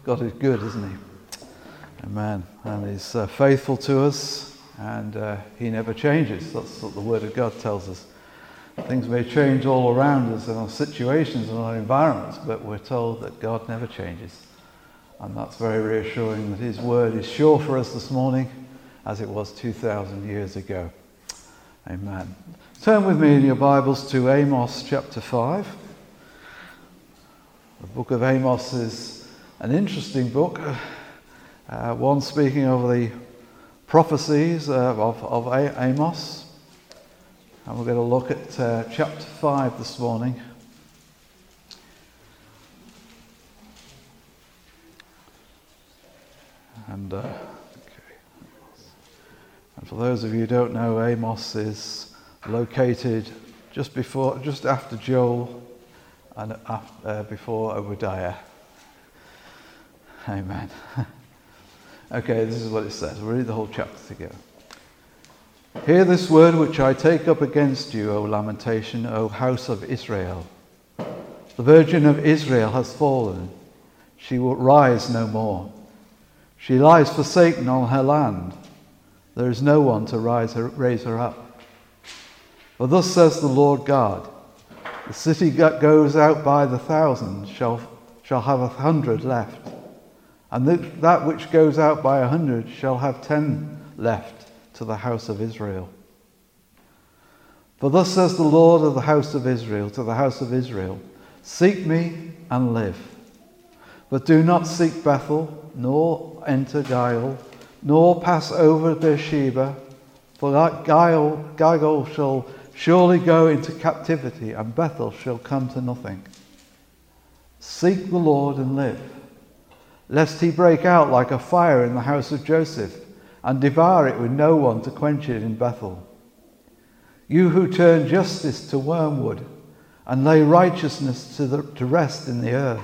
God is good, isn't he? Amen. And he's faithful to us, and he never changes. That's what the Word of God tells us. Things may change all around us in our situations and our environments, but we're told that God never changes. And that's very reassuring that his Word is sure for us this morning as it was 2,000 years ago. Amen. Turn with me in your Bibles to Amos chapter 5. The book of Amos is an interesting book, one speaking of the prophecies of Amos. And we're going to look at chapter 5 this morning. And for those of you who don't know, Amos is located just after Joel and before Obadiah. Amen. Okay, this is what it says. We'll read the whole chapter together. Hear this word which I take up against you, O lamentation, O house of Israel. The Virgin of Israel has fallen. She will rise no more. She lies forsaken on her land. There is no one to raise her up. For thus says the Lord God, the city that goes out by the 1,000 shall have 100 left, and that which goes out by 100 shall have 10 left to the house of Israel. For thus says the Lord of the house of Israel to the house of Israel, seek me and live. But do not seek Bethel, nor enter Gilgal, nor pass over Beersheba, for Gilgal shall surely go into captivity, and Bethel shall come to nothing. Seek the Lord and live, lest he break out like a fire in the house of Joseph, and devour it with no one to quench it in Bethel. You who turn justice to wormwood, and lay righteousness to rest in the earth.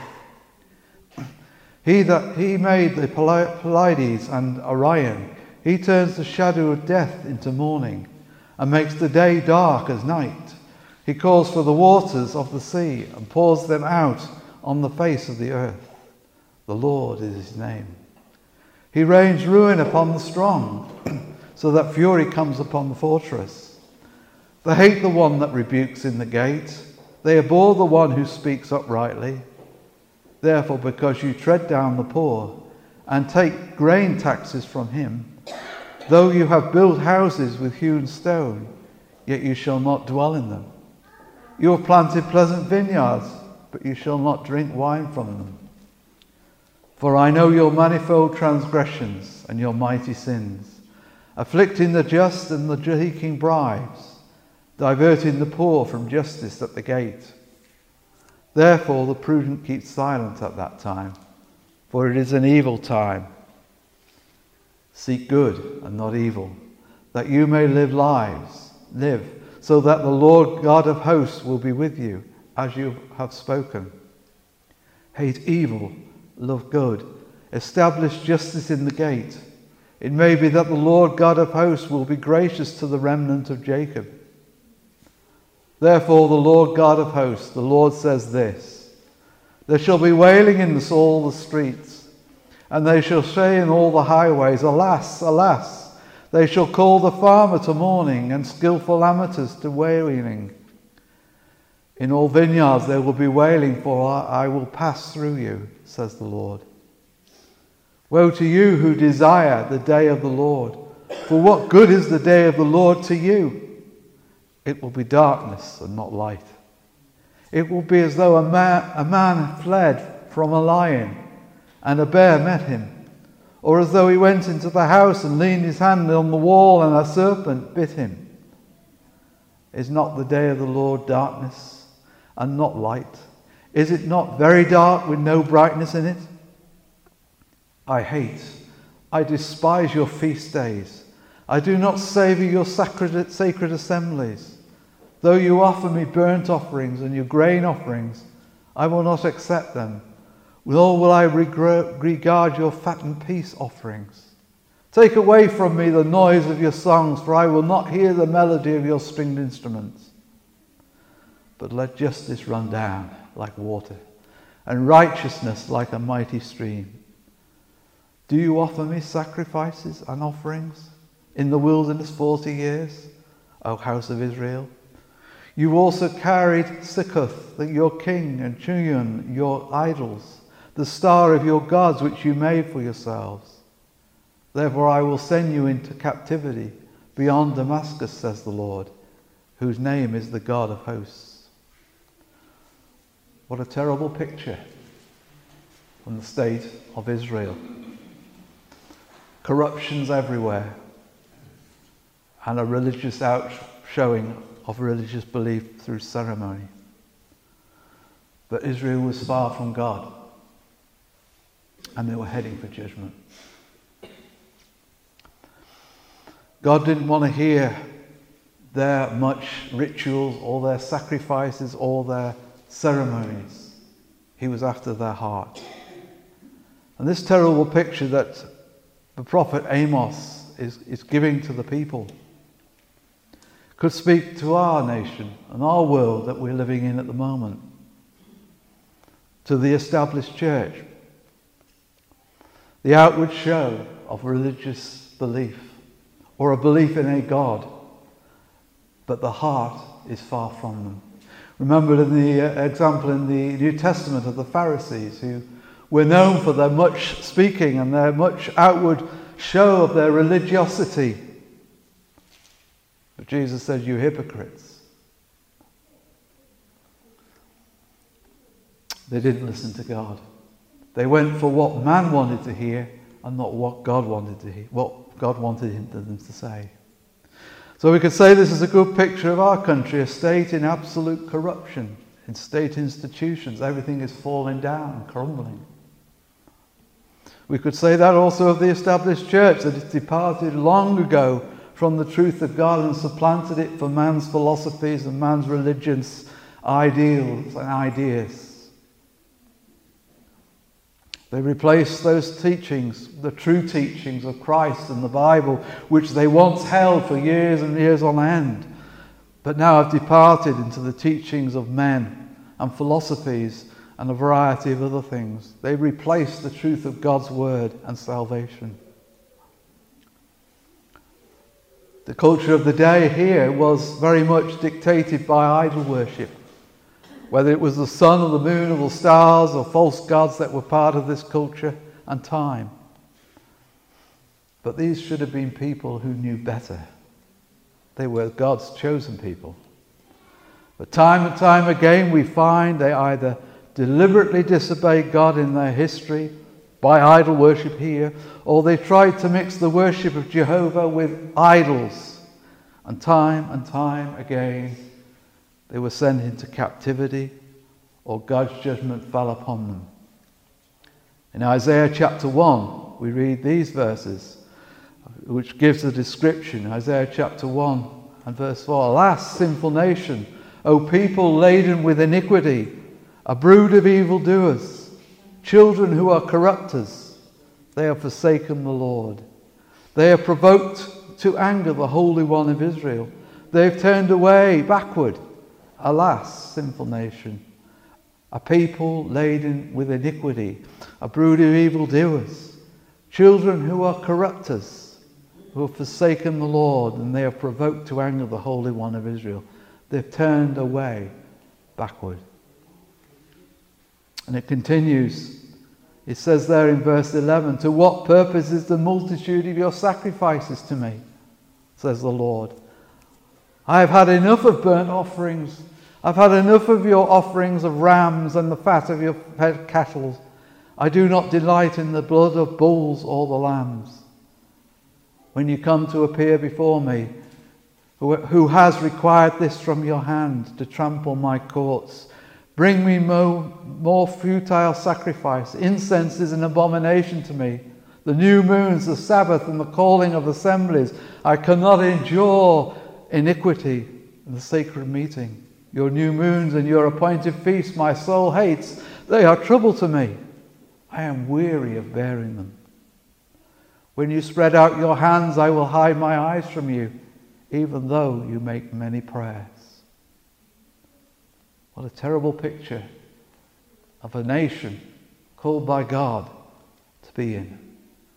He made the Pleiades and Orion. He turns the shadow of death into morning, and makes the day dark as night. He calls for the waters of the sea, and pours them out on the face of the earth. The Lord is his name. He rains ruin upon the strong, so that fury comes upon the fortress. They hate the one that rebukes in the gate. They abhor the one who speaks uprightly. Therefore, because you tread down the poor and take grain taxes from him, though you have built houses with hewn stone, yet you shall not dwell in them. You have planted pleasant vineyards, but you shall not drink wine from them. For I know your manifold transgressions and your mighty sins, afflicting the just and the seeking bribes, diverting the poor from justice at the gate. Therefore the prudent keep silent at that time, for it is an evil time. Seek good and not evil, that you may live, so that the Lord God of hosts will be with you, as you have spoken. Hate evil, love good, establish justice in the gate. It may be that the Lord God of hosts will be gracious to the remnant of Jacob. Therefore the Lord God of hosts, the Lord says this, there shall be wailing in all the streets, and they shall say in all the highways, alas, alas. They shall call the farmer to mourning, and skillful amateurs to wailing. In all vineyards there will be wailing, for I will pass through you, says the Lord. Woe to you who desire the day of the Lord, for what good is the day of the Lord to you? It will be darkness and not light. It will be as though a man fled from a lion, and a bear met him, or as though he went into the house and leaned his hand on the wall, and a serpent bit him. Is not the day of the Lord darkness and not light? Is it not very dark with no brightness in it? I despise your feast days. I do not savour your sacred assemblies. Though you offer me burnt offerings and your grain offerings, I will not accept them, nor will I regard your fat and peace offerings. Take away from me the noise of your songs, for I will not hear the melody of your stringed instruments. But let justice run down like water, and righteousness like a mighty stream. Do you offer me sacrifices and offerings in the wilderness 40 years, O house of Israel? You also carried Sikkuth, your king, and Chuyun, your idols, the star of your gods which you made for yourselves. Therefore I will send you into captivity beyond Damascus, says the Lord, whose name is the God of hosts. What a terrible picture from the state of Israel. Corruptions everywhere, and a religious outshowing of religious belief through ceremony. But Israel was far from God, and they were heading for judgment. God didn't want to hear their much rituals or their sacrifices or their ceremonies. He was after their heart. And this terrible picture that the prophet Amos is giving to the people could speak to our nation and our world that we're living in at the moment, to the established church, the outward show of religious belief or a belief in a God, but the heart is far from them. Remember in the example in the New Testament of the Pharisees, who were known for their much speaking and their much outward show of their religiosity. But Jesus said, you hypocrites. They didn't listen to God. They went for what man wanted to hear and not what God wanted to hear, what God wanted them to say. So we could say this is a good picture of our country, a state in absolute corruption, in state institutions. Everything is falling down and crumbling. We could say that also of the established church, that it departed long ago from the truth of God and supplanted it for man's philosophies and man's religious ideals and ideas. They replaced those teachings, the true teachings of Christ and the Bible, which they once held for years and years on end, but now have departed into the teachings of men and philosophies and a variety of other things. They replaced the truth of God's word and salvation. The culture of the day here was very much dictated by idol worship. Whether it was the sun or the moon or the stars or false gods that were part of this culture and time. But these should have been people who knew better. They were God's chosen people. But time and time again we find they either deliberately disobeyed God in their history by idol worship here, or they tried to mix the worship of Jehovah with idols. And time again they were sent into captivity, or God's judgment fell upon them. In Isaiah chapter 1, we read these verses, which gives a description. Isaiah chapter 1 and verse 4. Alas, sinful nation, O people laden with iniquity, a brood of evildoers, children who are corrupters, they have forsaken the Lord. They have provoked to anger the Holy One of Israel. They have turned away backward. Alas, sinful nation, a people laden with iniquity, a brood of evildoers, children who are corrupters, who have forsaken the Lord, and they have provoked to anger the Holy One of Israel. They've turned away backward. And it continues. It says there in verse 11, to what purpose is the multitude of your sacrifices to me, says the Lord. I have had enough of burnt offerings. I've had enough of your offerings of rams and the fat of your fed cattle. I do not delight in the blood of bulls or the lambs. When you come to appear before me, who has required this from your hand to trample my courts? Bring me more futile sacrifice. Incense is an abomination to me. The new moons, the Sabbath, and the calling of assemblies. I cannot endure iniquity in the sacred meeting. Your new moons and your appointed feasts my soul hates. They are trouble to me. I am weary of bearing them. When you spread out your hands, I will hide my eyes from you, even though you make many prayers. What a terrible picture of a nation called by God to be in.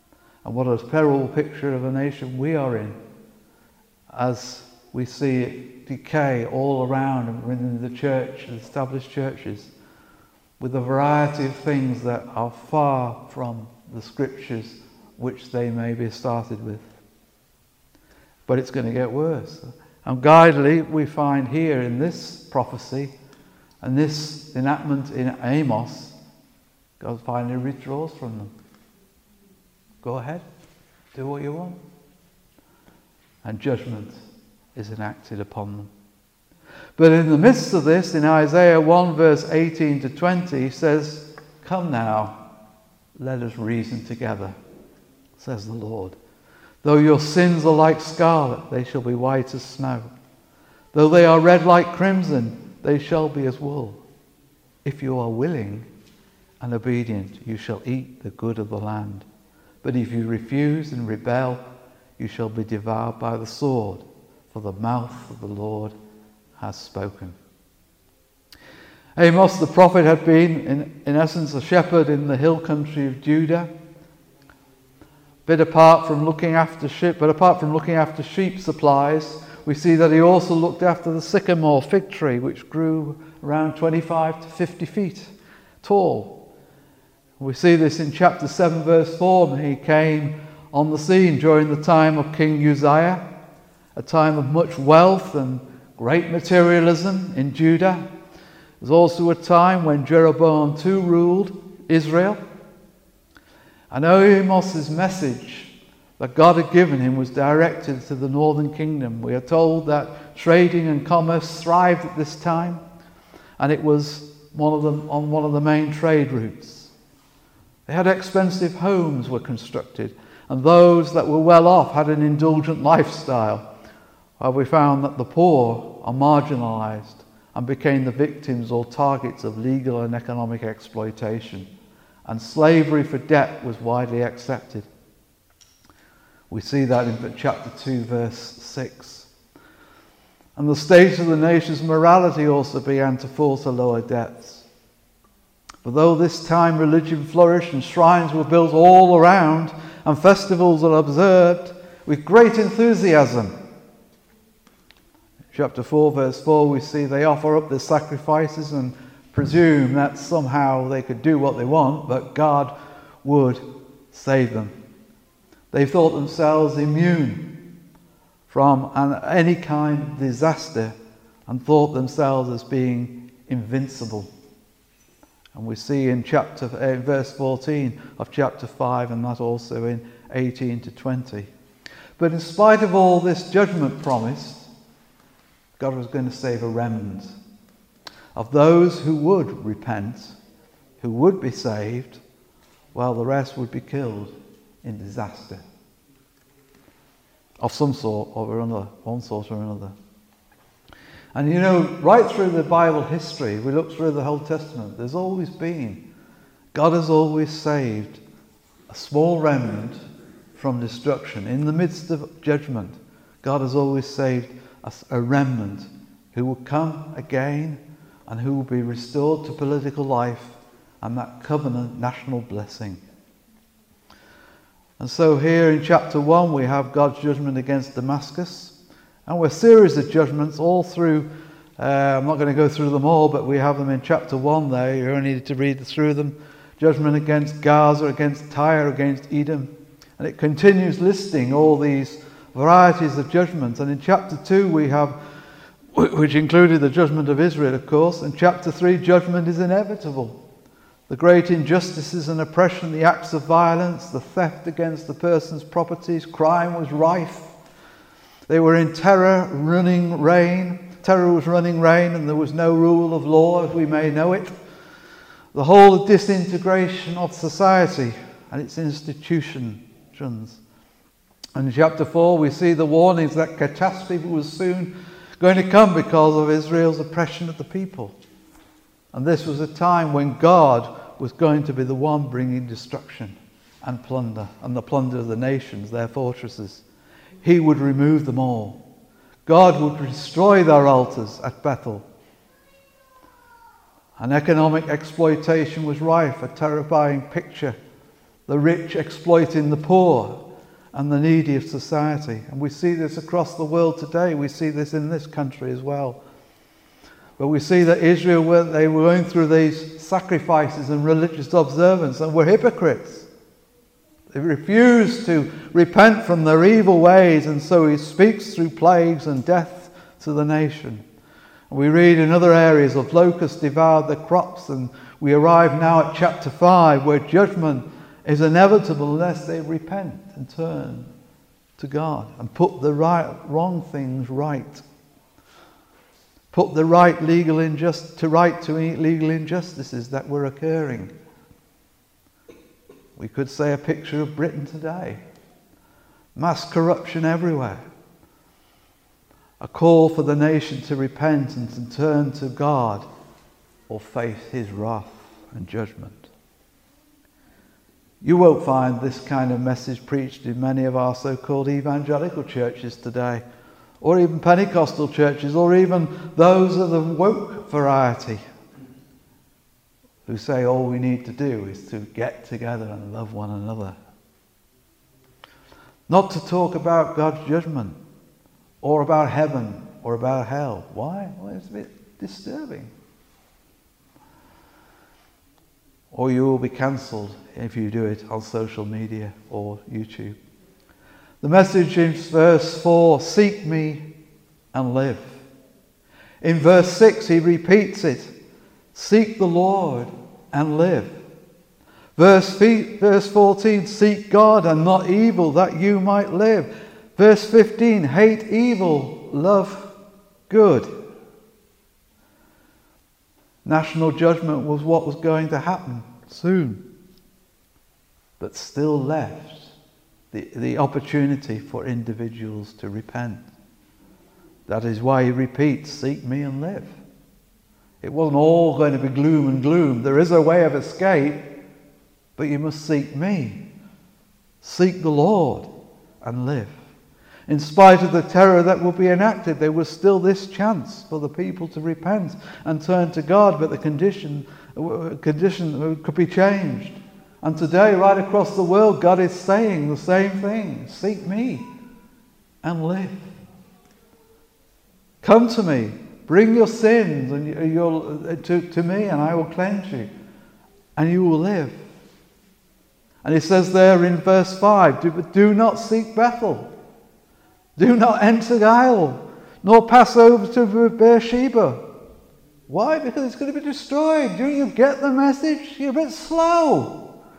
And what a terrible picture of a nation we are in as we see it decay all around and within the church, the established churches, with a variety of things that are far from the scriptures which they may be started with. But it's going to get worse. And guidedly we find here in this prophecy and this enactment in Amos, God finally withdraws from them. Go ahead, do what you want. And judgment is enacted upon them. But in the midst of this, in Isaiah 1 verse 18 to 20, he says, "Come now, let us reason together, says the Lord. Though your sins are like scarlet, they shall be white as snow. Though they are red like crimson, they shall be as wool. If you are willing and obedient, you shall eat the good of the land. But if you refuse and rebel, you shall be devoured by the sword, for the mouth of the Lord has spoken." Amos the prophet had been, in essence, a shepherd in the hill country of Judah. But apart from looking after sheep supplies, we see that he also looked after the sycamore fig tree, which grew around 25 to 50 feet tall. We see this in chapter 7 verse 4, when he came on the scene during the time of King Uzziah, a time of much wealth and great materialism in Judah. It was also a time when Jeroboam II ruled Israel. And Amos' message that God had given him was directed to the northern kingdom. We are told that trading and commerce thrived at this time, and it was on one of the main trade routes. They had expensive homes were constructed, and those that were well off had an indulgent lifestyle, while we found that the poor are marginalized and became the victims or targets of legal and economic exploitation, and slavery for debt was widely accepted. We see that in chapter 2 verse 6. And the state of the nation's morality also began to fall to lower depths. For though this time religion flourished and shrines were built all around and festivals are observed with great enthusiasm. Chapter 4 verse 4, we see they offer up their sacrifices and presume that somehow they could do what they want, but God would save them. They thought themselves immune from any kind of disaster and thought themselves as being invincible. And we see in verse 14 of chapter 5, and that also in 18 to 20. But in spite of all this judgment promised, God was going to save a remnant of those who would repent, who would be saved, while the rest would be killed in disaster of some sort or another, one sort or another. And you know, right through the Bible history, we look through the Old Testament, God has always saved a small remnant from destruction. In the midst of judgment, God has always saved a remnant who will come again and who will be restored to political life and that covenant national blessing. And so here in chapter 1 we have God's judgment against Damascus, and we're a series of judgments all through. I'm not going to go through them all, but we have them in chapter 1 there. You only need to read through them. Judgment against Gaza, against Tyre, against Edom. And it continues listing all these varieties of judgments. And in chapter 2 we have, which included the judgment of Israel, of course. And chapter 3, judgment is inevitable. The great injustices and oppression, the acts of violence, the theft against the person's properties, crime was rife. They were in terror was running reign, and there was no rule of law as we may know it. The whole disintegration of society and its institutions. And in chapter 4 we see the warnings that catastrophe was soon going to come because of Israel's oppression of the people. And this was a time when God was going to be the one bringing destruction and plunder, and the plunder of the nations, their fortresses. He would remove them all. God would destroy their altars at Bethel. And economic exploitation was rife, a terrifying picture the rich exploiting the poor and the needy of society. And we see this across the world today. We see this in this country as well. But we see that Israel, they were going through these sacrifices and religious observance and were hypocrites. They refused to repent from their evil ways, and so he speaks through plagues and death to the nation. And we read in other areas of locusts devoured the crops, and we arrive now at chapter 5 where judgment is inevitable unless they repent and turn to God and put the wrong things right. Put the right legal injustices that were occurring. We could say a picture of Britain today. Mass corruption everywhere. A call for the nation to repent and to turn to God or face his wrath and judgment. You won't find this kind of message preached in many of our so-called evangelical churches today, or even Pentecostal churches, or even those of the woke variety, who say all we need to do is to get together and love one another. Not to talk about God's judgment, or about heaven, or about hell. Why? Well, it's a bit disturbing. Or you will be cancelled if you do it on social media or YouTube. The message in verse 4, seek me and live. In verse 6 he repeats it, seek the Lord and live. Verse 14, seek God and not evil that you might live. Verse 15, hate evil, love good. National judgment was what was going to happen soon, but still left the opportunity for individuals to repent. That is why he repeats, seek me and live. It wasn't all going to be gloom and gloom. There is a way of escape, but you must seek me. Seek the Lord and live. In spite of the terror that will be enacted, there was still this chance for the people to repent and turn to God, but the condition could be changed. And today, right across the world, God is saying the same thing. Seek me and live. Come to me. Bring your sins to me, and I will cleanse you. And you will live. And it says there in verse 5, do not seek Bethel. Do not enter Gile, nor pass over to Beersheba. Why? Because it's going to be destroyed. Do you get the message? You're a bit slow.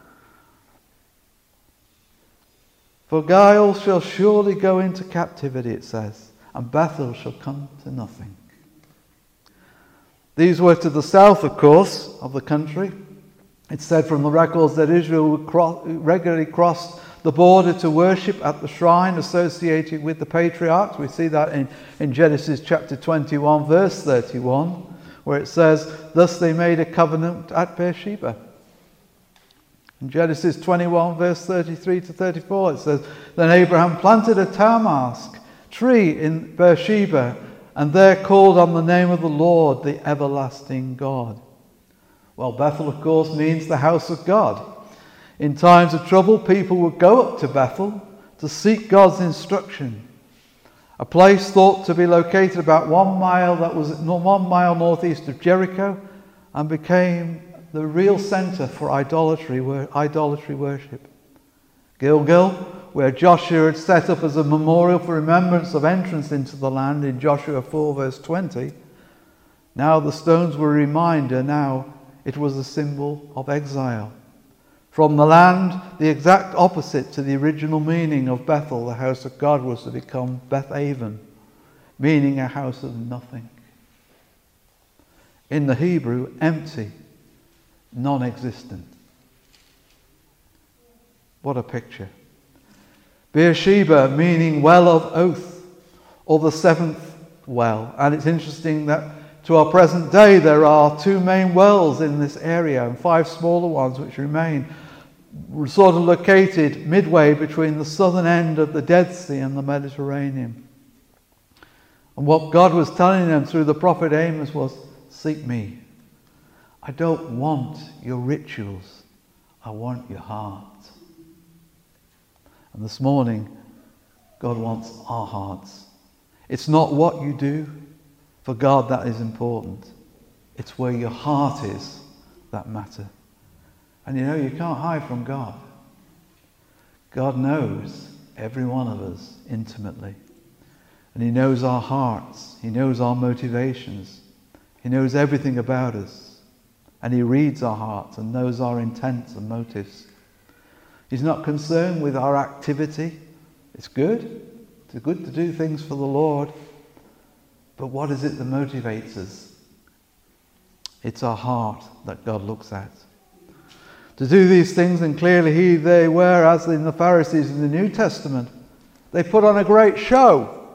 For Gile shall surely go into captivity, it says, and Bethel shall come to nothing. These were to the south, of course, of the country. It's said from the records that Israel regularly crossed the border to worship at the shrine associated with the patriarchs. We see that in Genesis chapter 21, verse 31, where it says, thus they made a covenant at Beersheba. In Genesis 21, verse 33 to 34, it says, then Abraham planted a tamask tree in Beersheba, and there called on the name of the Lord, the everlasting God. Well, Bethel, of course, means the house of God. In times of trouble, people would go up to Bethel to seek God's instruction. A place thought to be located about 1 mile, that was 1 mile northeast of Jericho, and became the real centre for idolatry worship. Gilgal, where Joshua had set up as a memorial for remembrance of entrance into the land in Joshua 4 verse 20, now the stones were a reminder, now it was a symbol of exile. From the land, the exact opposite to the original meaning of Bethel, the house of God, was to become Bethaven, meaning a house of nothing. In the Hebrew, empty, non-existent. What a picture. Beersheba, meaning well of oath, or the seventh well. And it's interesting that to our present day there are 2 main wells in this area and 5 smaller ones which remain, sort of located midway between the southern end of the Dead Sea and the Mediterranean. And what God was telling them through the prophet Amos was, seek me. I don't want your rituals. I want your heart. And this morning, God wants our hearts. It's not what you do. For God, that is important. It's where your heart is that matter. And you know, you can't hide from God. God knows every one of us intimately. And he knows our hearts. He knows our motivations. He knows everything about us. And he reads our hearts and knows our intents and motives. He's not concerned with our activity. It's good. It's good to do things for the Lord. But what is it that motivates us? It's our heart that God looks at. To do these things, and clearly they were, as in the Pharisees in the New Testament, they put on a great show.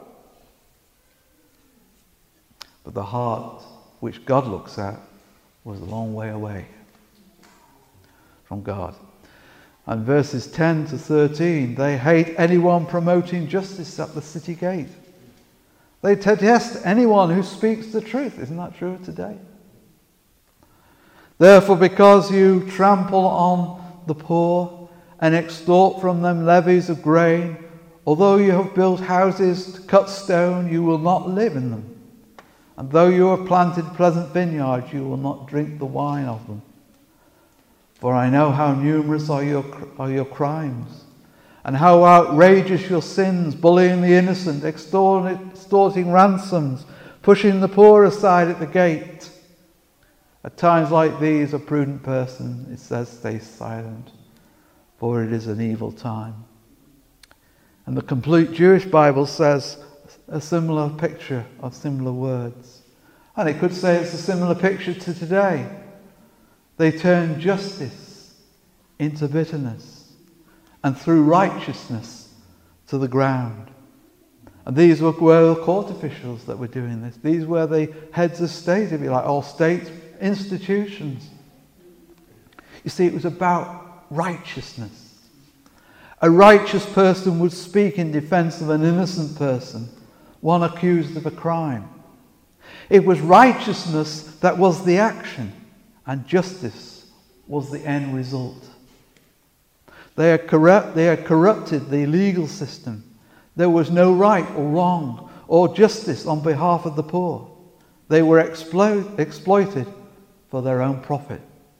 But the heart which God looks at was a long way away from God. And verses 10 to 13, they hate anyone promoting justice at the city gate. They detest anyone who speaks the truth. Isn't that true today? Therefore, because you trample on the poor and extort from them levies of grain, although you have built houses to cut stone, you will not live in them. And though you have planted pleasant vineyards, you will not drink the wine of them. For I know how numerous are your crimes, and how outrageous your sins, bullying the innocent, extorting ransoms, pushing the poor aside at the gate. At times like these, a prudent person, it says, stays silent, for it is an evil time. And the complete Jewish Bible says a similar picture of similar words. And it could say it's a similar picture to today. They turn justice into bitterness, and through righteousness to the ground. And these were court officials that were doing this. These were the heads of state, if you like, or state institutions. You see, it was about righteousness. A righteous person would speak in defense of an innocent person, one accused of a crime. It was righteousness that was the action, and justice was the end result. They had corrupted the legal system. There was no right or wrong or justice on behalf of the poor. They were exploited for their own profit.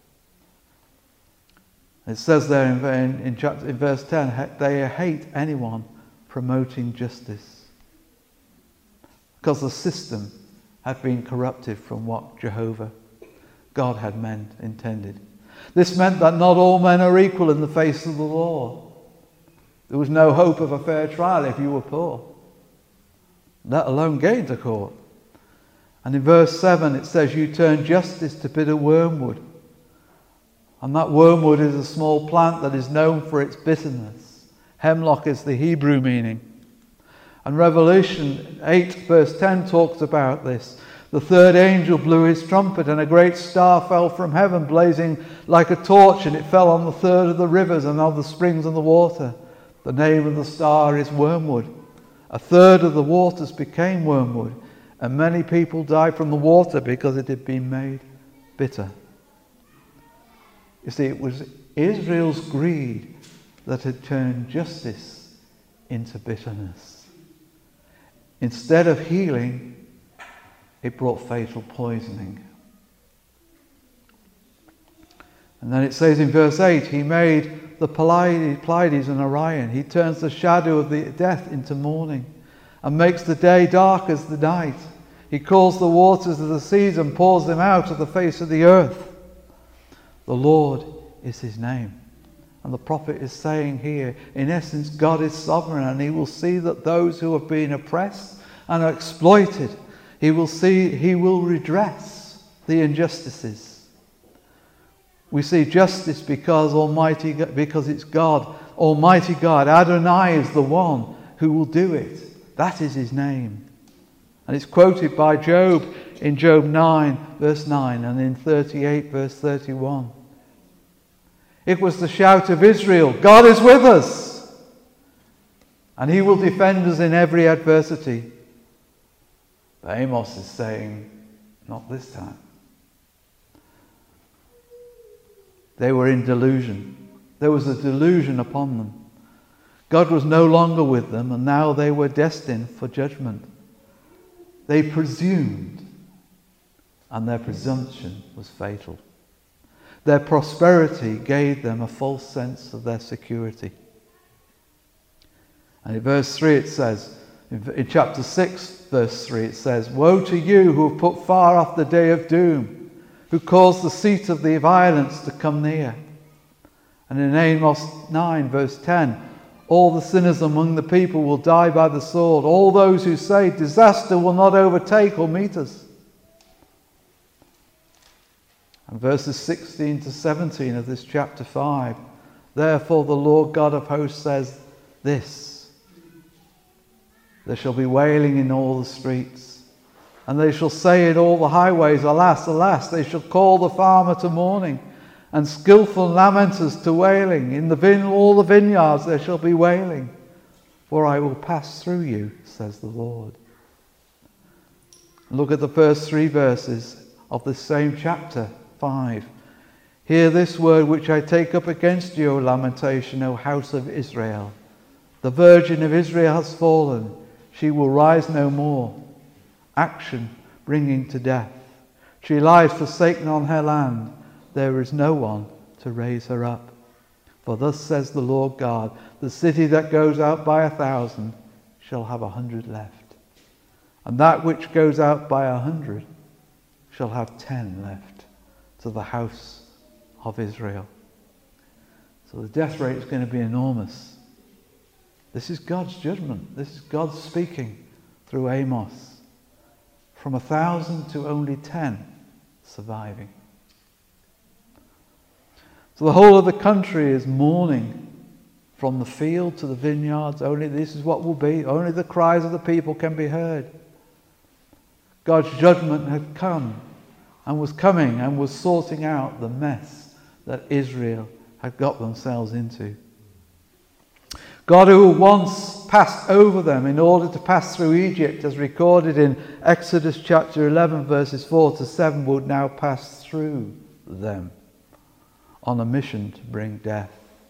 It says there in verse 10, they hate anyone promoting justice, because the system had been corrupted from what Jehovah, God, had intended. This meant that not all men are equal in the face of the law. There was no hope of a fair trial if you were poor, let alone getting to court. And in verse 7 it says, you turn justice to bitter wormwood. And that wormwood is a small plant that is known for its bitterness. Hemlock is the Hebrew meaning. And Revelation 8 verse 10 talks about this. The third angel blew his trumpet, and a great star fell from heaven, blazing like a torch, and it fell on the third of the rivers and of the springs of the water. The name of the star is Wormwood. A third of the waters became wormwood, and many people died from the water because it had been made bitter. You see, it was Israel's greed that had turned justice into bitterness. Instead of healing, it brought fatal poisoning. And then it says in verse 8, he made the Pleiades and Orion. He turns the shadow of the death into morning and makes the day dark as the night. He calls the waters of the seas and pours them out of the face of the earth. The Lord is his name. And the prophet is saying here, in essence, God is sovereign, and he will see that those who have been oppressed and are exploited, he will redress the injustices. We see justice because it's God, Almighty God. Adonai is the one who will do it. That is his name. And it's quoted by Job in Job 9 verse 9 and in 38 verse 31. It was the shout of Israel, God is with us, and he will defend us in every adversity. But Amos is saying, not this time. They were in delusion. There was a delusion upon them. God was no longer with them, and now they were destined for judgment. They presumed, and their presumption was fatal. Their prosperity gave them a false sense of their security. And in verse 3 it says, in chapter 6, verse 3, it says, "Woe to you who have put far off the day of doom, who caused the seat of the violence to come near." And in Amos 9, verse 10, "All the sinners among the people will die by the sword. All those who say, 'Disaster will not overtake or meet us.'" And verses 16 to 17 of this chapter 5, "Therefore the Lord God of hosts says this, there shall be wailing in all the streets, and they shall say in all the highways, Alas, alas, they shall call the farmer to mourning, and skillful lamenters to wailing. In all the vineyards there shall be wailing, for I will pass through you, says the Lord." Look at the first 3 verses of this same chapter 5. "Hear this word which I take up against you, O lamentation, O house of Israel. The virgin of Israel has fallen. She will rise no more. Action bringing to death. She lies forsaken on her land. There is no one to raise her up. For thus says the Lord God, the city that goes out by 1,000 shall have 100 left. And that which goes out by 100 shall have 10 left to the house of Israel." So the death rate is going to be enormous. This is God's judgment. This is God speaking through Amos. From 1,000 to only 10 surviving. So the whole of the country is mourning, from the field to the vineyards. Only this is what will be. Only the cries of the people can be heard. God's judgment had come and was coming and was sorting out the mess that Israel had got themselves into. God, who once passed over them in order to pass through Egypt, as recorded in Exodus chapter 11 verses 4 to 7, would now pass through them on a mission to bring death.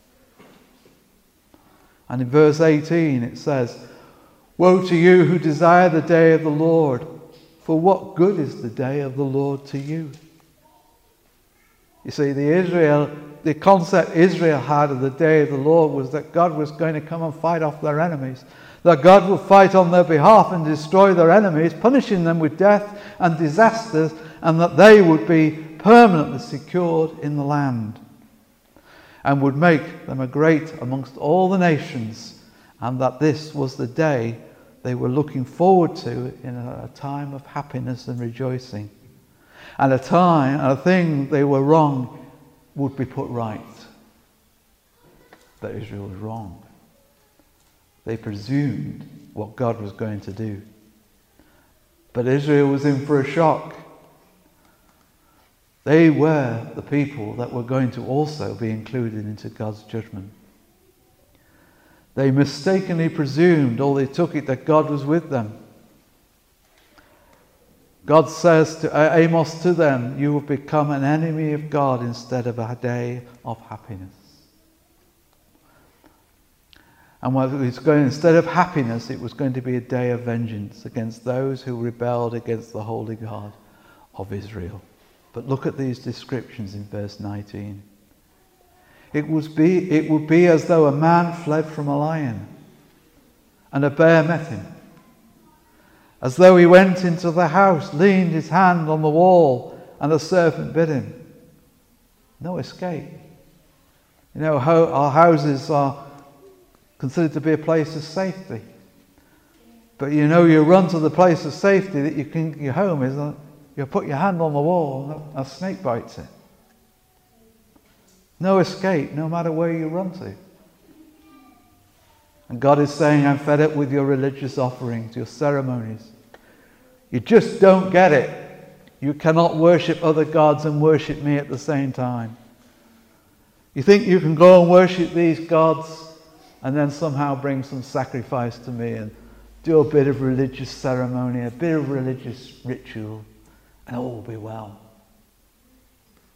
And in verse 18 it says, "Woe to you who desire the day of the Lord, for what good is the day of the Lord to you?" You see, the concept Israel had of the day of the Lord was that God was going to come and fight off their enemies. That God would fight on their behalf and destroy their enemies, punishing them with death and disasters, and that they would be permanently secured in the land and would make them a great amongst all the nations, and that this was the day they were looking forward to in a time of happiness and rejoicing. And a thing they were wrong would be put right. But Israel was wrong. They presumed what God was going to do. But Israel was in for a shock. They were the people that were going to also be included into God's judgment. They mistakenly presumed, or they took it, that God was with them. God says to Amos to them, "You have become an enemy of God instead of a day of happiness." And instead of happiness, it was going to be a day of vengeance against those who rebelled against the holy God of Israel. But look at these descriptions in verse 19. It would be as though a man fled from a lion, and a bear met him. As though he went into the house, leaned his hand on the wall, and a serpent bit him. No escape. You know, our houses are considered to be a place of safety. But you know, you run to the place of safety that your home is, you put your hand on the wall and a snake bites it. No escape, no matter where you run to. And God is saying, "I'm fed up with your religious offerings, your ceremonies. You just don't get it. You cannot worship other gods and worship me at the same time. You think you can go and worship these gods and then somehow bring some sacrifice to me and do a bit of religious ceremony, a bit of religious ritual, and all will be well."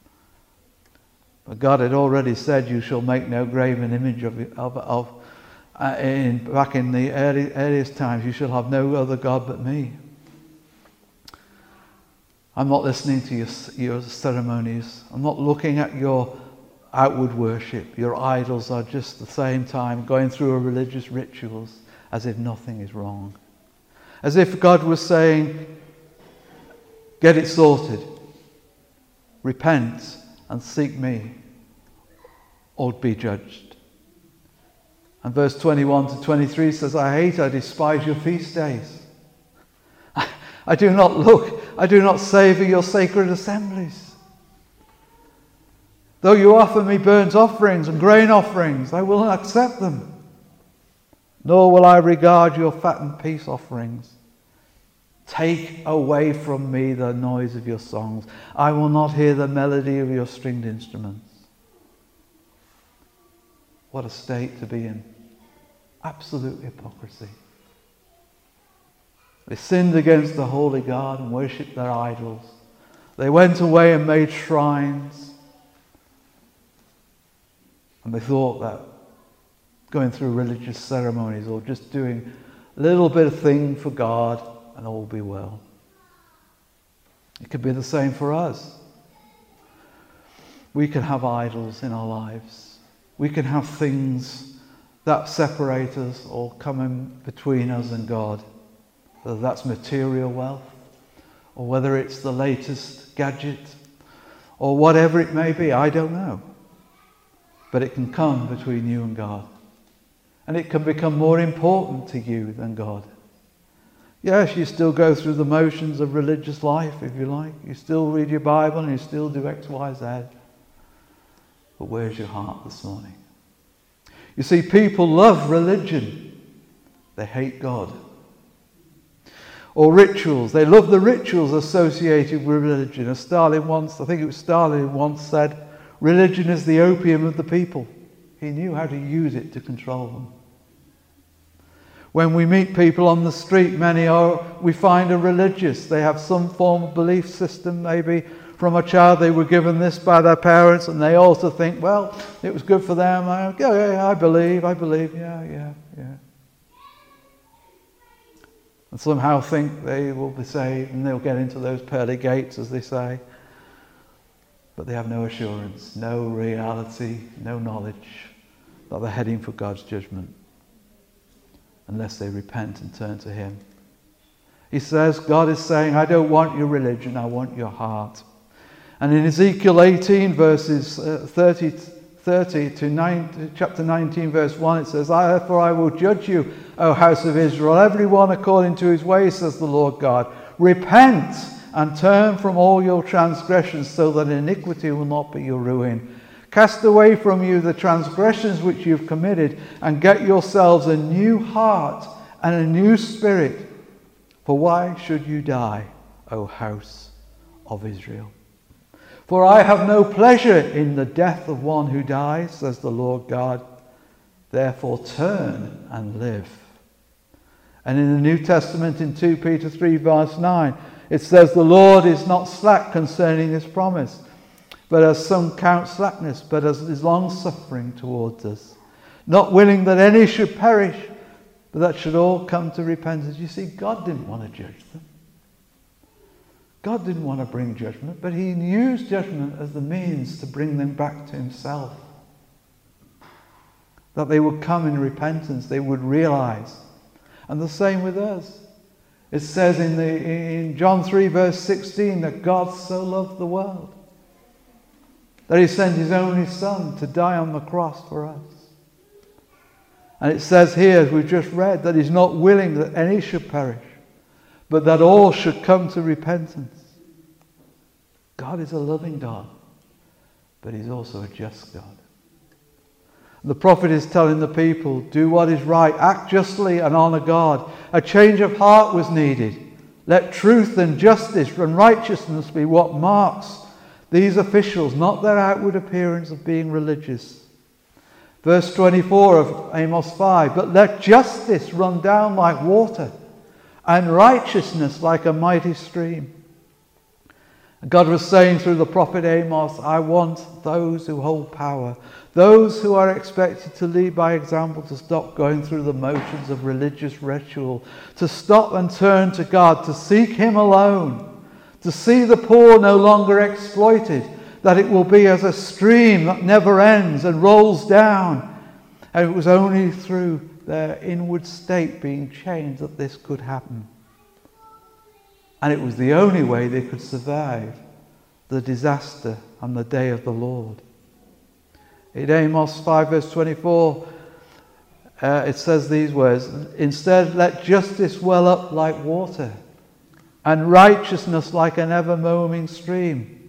But God had already said, "You shall make no graven image back in the earliest times, you shall have no other God but me. I'm not listening to your ceremonies. I'm not looking at your outward worship. Your idols are just at the same time going through a religious rituals as if nothing is wrong. As if God was saying, get it sorted. Repent and seek me, or be judged. And verse 21 to 23 says, I despise your feast days. I do not savour your sacred assemblies. Though you offer me burnt offerings and grain offerings, I will not accept them. Nor will I regard your fattened peace offerings. Take away from me the noise of your songs. I will not hear the melody of your stringed instruments. What a state to be in. Absolute hypocrisy. They sinned against the holy God and worshipped their idols. They went away and made shrines. And they thought that going through religious ceremonies or just doing a little bit of thing for God and all will be well. It could be the same for us. We can have idols in our lives. We can have things that separate us or come in between us and God. Whether that's material wealth, or whether it's the latest gadget, or whatever it may be, I don't know. But it can come between you and God. And it can become more important to you than God. Yes, you still go through the motions of religious life, if you like. You still read your Bible and you still do X, Y, Z. But where's your heart this morning? You see, people love religion. They hate God. Or rituals. They love the rituals associated with religion. As Stalin once said, religion is the opium of the people. He knew how to use it to control them. When we meet people on the street, we find are religious. They have some form of belief system. Maybe from a child they were given this by their parents, and they also think, well, it was good for them. I believe, yeah. And somehow think they will be saved and they'll get into those pearly gates, as they say. But they have no assurance, no reality, no knowledge that they're heading for God's judgment unless they repent and turn to Him. He says, God is saying, I don't want your religion, I want your heart. And in Ezekiel 18, verses 30 to chapter 19, verse 1, it says, therefore I will judge you, O house of Israel, everyone according to his ways, says the Lord God. Repent and turn from all your transgressions, so that iniquity will not be your ruin. Cast away from you the transgressions which you've committed, and get yourselves a new heart and a new spirit. For why should you die, O house of Israel? For I have no pleasure in the death of one who dies, says the Lord God. Therefore turn and live. And in the New Testament, in 2 Peter 3, verse 9, it says, the Lord is not slack concerning his promise, but as some count slackness, but as is long-suffering towards us, not willing that any should perish, but that should all come to repentance. You see, God didn't want to judge them. God didn't want to bring judgment, but he used judgment as the means to bring them back to himself. That they would come in repentance, they would realize. And the same with us. It says in John 3 verse 16 that God so loved the world that he sent his only Son to die on the cross for us. And it says here, as we've just read, that he's not willing that any should perish, but that all should come to repentance. God is a loving God, but he's also a just God. The prophet is telling the people, do what is right, act justly and honor God. A change of heart was needed. Let truth and justice and righteousness be what marks these officials, not their outward appearance of being religious. Verse 24 of Amos 5, but let justice run down like water and righteousness like a mighty stream. God was saying through the prophet Amos, I want those who hold power, those who are expected to lead by example, to stop going through the motions of religious ritual, to stop and turn to God, to seek Him alone, to see the poor no longer exploited, that it will be as a stream that never ends and rolls down. And it was only through their inward state being changed that this could happen. And it was the only way they could survive the disaster and the day of the Lord. In Amos 5 verse 24, it says these words, instead let justice well up like water, and righteousness like an ever-moaning stream.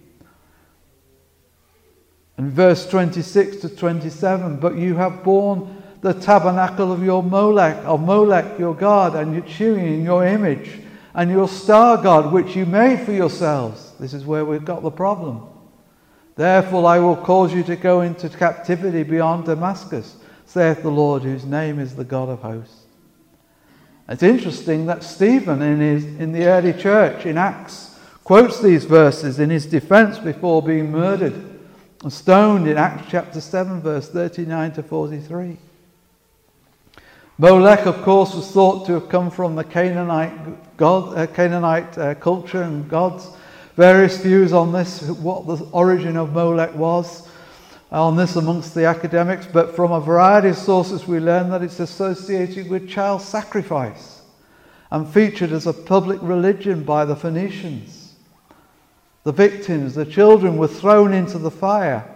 And verse 26 to 27, but you have borne the tabernacle of Molech your God, and your chewing your image, and your star god, which you made for yourselves. This is where we've got the problem. Therefore I will cause you to go into captivity beyond Damascus, saith the Lord, whose name is the God of hosts. It's interesting that Stephen in the early church in Acts quotes these verses in his defense before being murdered and stoned in Acts chapter 7 verse 39 to 43. Molech, of course, was thought to have come from the Canaanite culture and gods. Various views on this, what the origin of Molech was, on this amongst the academics, but from a variety of sources we learn that it's associated with child sacrifice and featured as a public religion by the Phoenicians. The victims, the children, were thrown into the fire.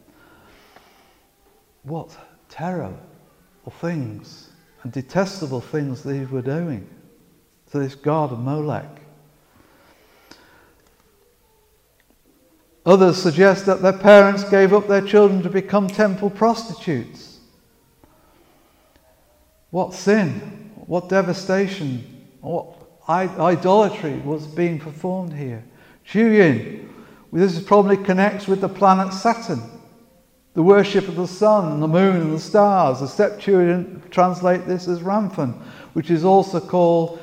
What terrible things and detestable things these were doing to this god of Molech. Others suggest that their parents gave up their children to become temple prostitutes. What sin, what devastation, what idolatry was being performed here. Chewing, this probably connects with the planet Saturn. The worship of the sun, the moon and the stars. The Septuagint translate this as Ramphon, which is also called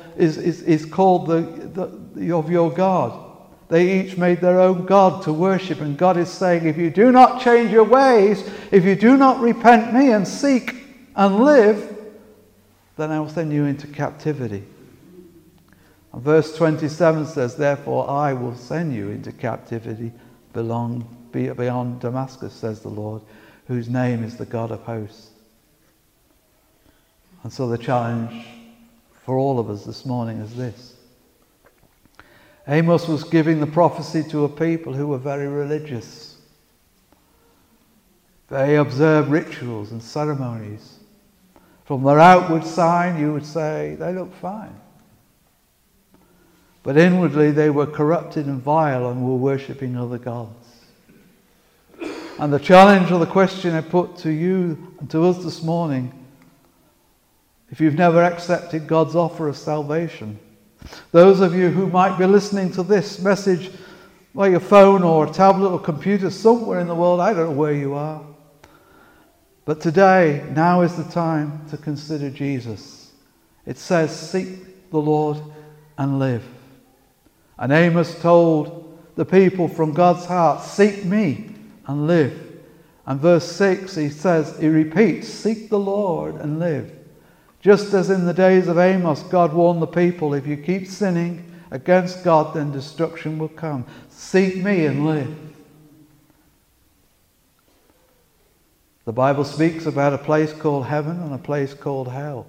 the of your God. They each made their own God to worship, and God is saying, if you do not change your ways, if you do not repent me and seek and live, then I will send you into captivity. And verse 27 says, therefore I will send you into captivity beyond Damascus, says the Lord, whose name is the God of hosts. And so the challenge for all of us this morning is this. Amos was giving the prophecy to a people who were very religious. They observed rituals and ceremonies. From their outward sign, you would say they look fine. But inwardly they were corrupted and vile and were worshipping other gods. And the challenge or the question I put to you and to us this morning, if you've never accepted God's offer of salvation, those of you who might be listening to this message by your phone or a tablet or computer somewhere in the world, I don't know where you are. But today, now is the time to consider Jesus. It says, seek the Lord and live. And Amos told the people from God's heart, seek me and live. And verse 6, he repeats, seek the Lord and live. Just as in the days of Amos, God warned the people, if you keep sinning against God, then destruction will come. Seek me and live. The Bible speaks about a place called heaven and a place called hell.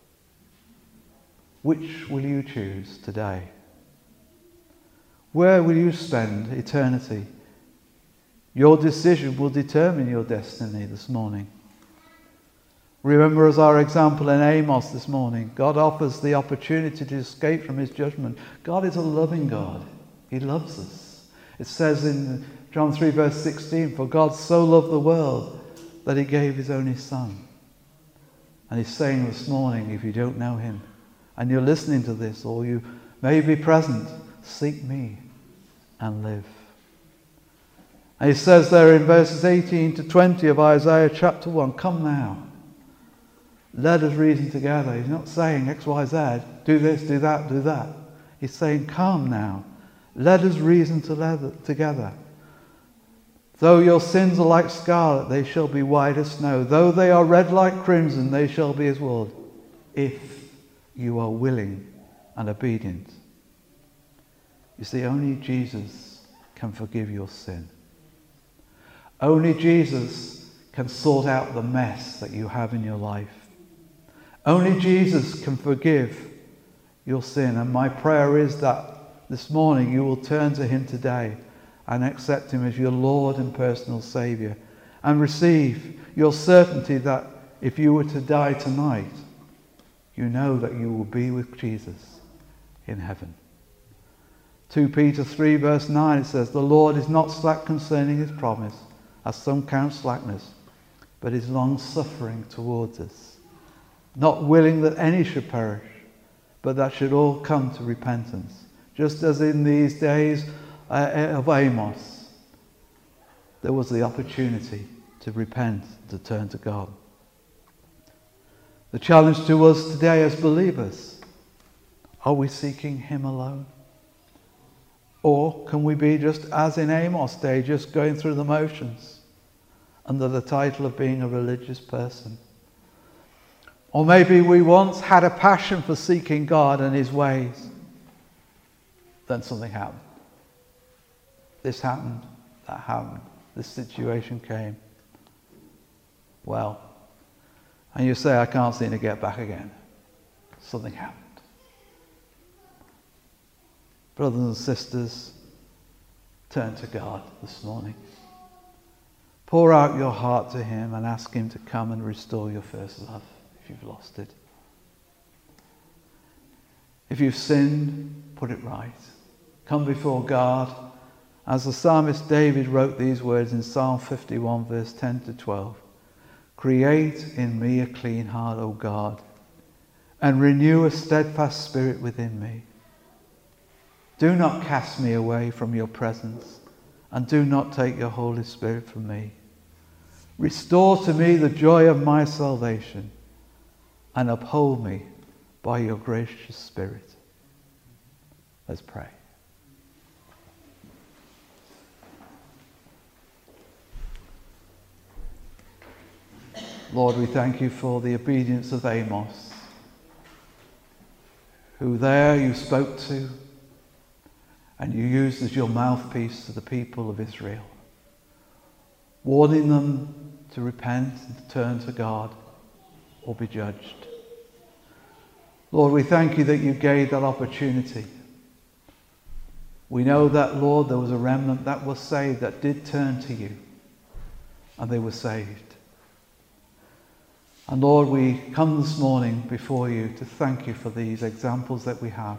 Which will you choose today? Where will you spend eternity? Your decision will determine your destiny this morning. Remember, as our example in Amos this morning, God offers the opportunity to escape from his judgment. God is a loving God. He loves us. It says in John 3 verse 16, for God so loved the world that he gave his only son. And he's saying this morning, if you don't know him and you're listening to this, or you may be present, seek me and live. And he says there in verses 18 to 20 of Isaiah chapter 1, come now. Let us reason together. He's not saying X, Y, Z, do this, do that, do that. He's saying, come now. let us reason together. Though your sins are like scarlet, they shall be white as snow. Though they are red like crimson, they shall be as wool, if you are willing and obedient. You see, only Jesus can forgive your sin. Only Jesus can sort out the mess that you have in your life. Only Jesus can forgive your sin. And my prayer is that this morning you will turn to him today and accept him as your Lord and personal Saviour, and receive your certainty that if you were to die tonight, you know that you will be with Jesus in heaven. 2 Peter 3 verse 9, it says, "The Lord is not slack concerning his promise, as some count slackness, but is long-suffering towards us, not willing that any should perish, but that should all come to repentance." Just as in these days of Amos, there was the opportunity to repent, to turn to God. The challenge to us today as believers, are we seeking him alone? Or can we be just as in Amos' day, just going through the motions under the title of being a religious person? Or maybe we once had a passion for seeking God and his ways. Then something happened. This happened, that happened, this situation came. Well, and you say, I can't seem to get back again. Something happened. Brothers and sisters, turn to God this morning. Pour out your heart to him and ask him to come and restore your first love if you've lost it. If you've sinned, put it right. Come before God. As the psalmist David wrote these words in Psalm 51 verse 10 to 12. "Create in me a clean heart, O God, and renew a steadfast spirit within me. Do not cast me away from your presence, and do not take your Holy Spirit from me. Restore to me the joy of my salvation, and uphold me by your gracious Spirit." Let's pray. Lord, we thank you for the obedience of Amos, who there you spoke to and you used as your mouthpiece to the people of Israel, warning them to repent and to turn to God or be judged. Lord, we thank you that you gave that opportunity. We know that, Lord, there was a remnant that was saved, that did turn to you, and they were saved. And Lord, we come this morning before you to thank you for these examples that we have.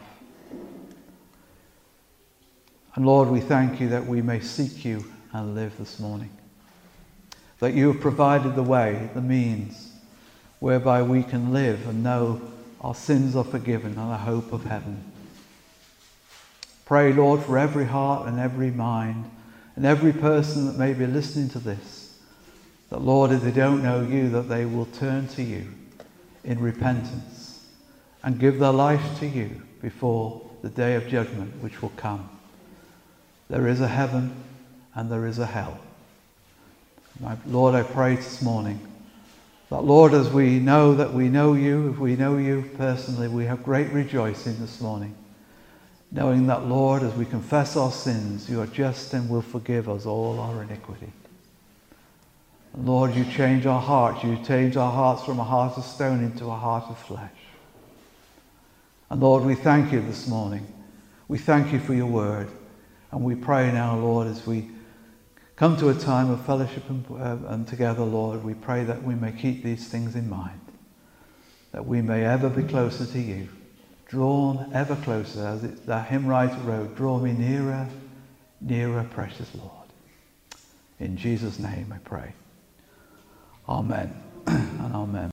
And Lord, we thank you that we may seek you and live this morning. That you have provided the way, the means, whereby we can live and know our sins are forgiven and a hope of heaven. Pray, Lord, for every heart and every mind and every person that may be listening to this, that, Lord, if they don't know you, that they will turn to you in repentance and give their life to you before the day of judgment which will come. There is a heaven and there is a hell. Lord, I pray this morning that, Lord, as we know that we know you, if we know you personally, we have great rejoicing this morning, knowing that, Lord, as we confess our sins, you are just and will forgive us all our iniquity. Lord, you change our hearts. You change our hearts from a heart of stone into a heart of flesh. And Lord, we thank you this morning. We thank you for your word. And we pray now, Lord, as we come to a time of fellowship and together, Lord, we pray that we may keep these things in mind, that we may ever be closer to you, drawn ever closer, as the hymn writer wrote, "Draw me nearer, nearer, precious Lord." In Jesus' name I pray. Amen and amen.